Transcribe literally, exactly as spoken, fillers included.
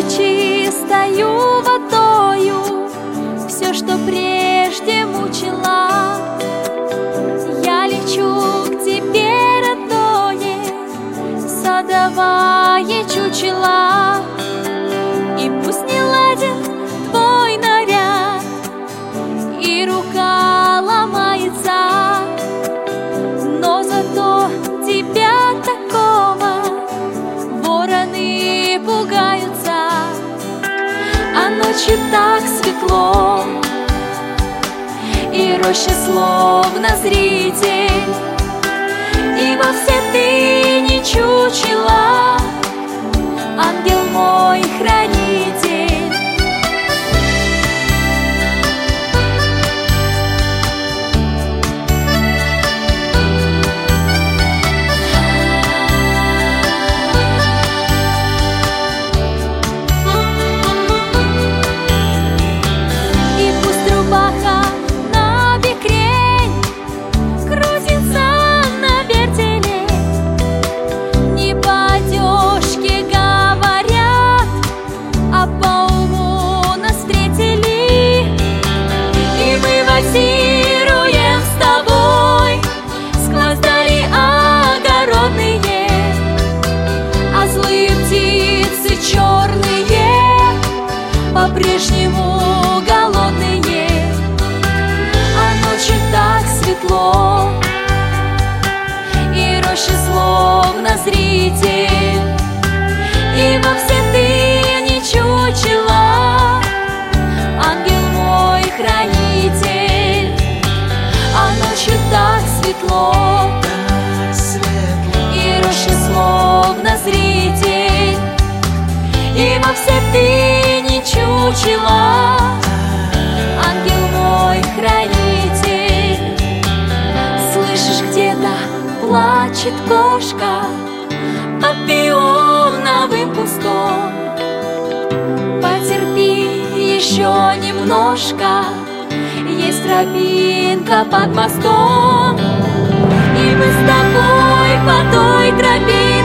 чистою водою все, что прежде мучила. Я лечу к тебе, родное, садовое чучело. И пусть не ладен твой наряд, и рука ломается, но зато тебя такого вороны пугаются. А ночью так светло, и роща словно зритель, и вовсе ты не чучело, ангел мой хранитель. И пусть рубаха на бекрень крутится на вертеле, не по одежке говорят, а по уму нас встретили. И мы вальсируем с тобой сквозь дали огородные, а злые птицы черные по-прежнему голодные. А ночью так светло, и роща словно зритель, и вовсе ты не чучело, ангел мой хранитель. А ночью так светло, и роща словно зритель, и вовсе ты не чучело, ангел мой хранитель. Слышишь, где-то плачет кошка под пионовым кустом. Потерпи еще немножко, есть тропинка под мостом, и мы с тобой по той тропе